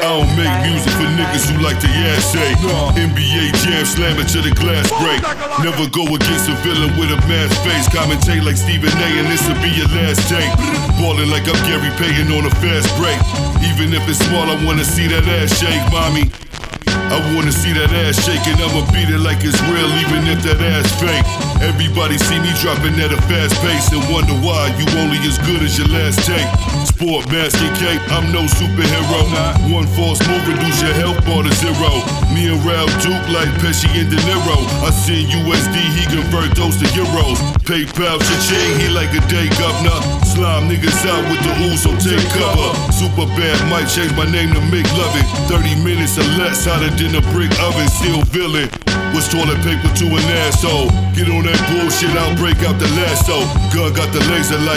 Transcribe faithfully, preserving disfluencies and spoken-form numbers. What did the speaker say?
I don't make music for niggas who like to yassay. N B A jam slamming to the glass break. Never go against a villain with a masked face. Commentate like Stephen A. and this'll be your last take. Ballin' like I'm Gary Payton on a fast break. Even if it's small, I wanna see that ass shake, mommy. I wanna see that ass shaking, I'ma beat it like it's real, even if that ass fake. Everybody see me dropping at a fast pace and wonder why you only as good as your last take. Sport mask and cape, I'm no superhero. One false move, reduce your health bar to zero. Me and Ralph Duke like Pesci and De Niro. I send U S D, he convert those to euros. PayPal, cha-ching, he like a day governor. Slime niggas out with the ooze, so take cover. Super bad, might change my name to Mick Lovin'. thirty minutes or less, hotter than a brick oven, still villain. What's toilet paper to an asshole? Get on that bullshit, I'll break out the lasso. Gun got the laser light.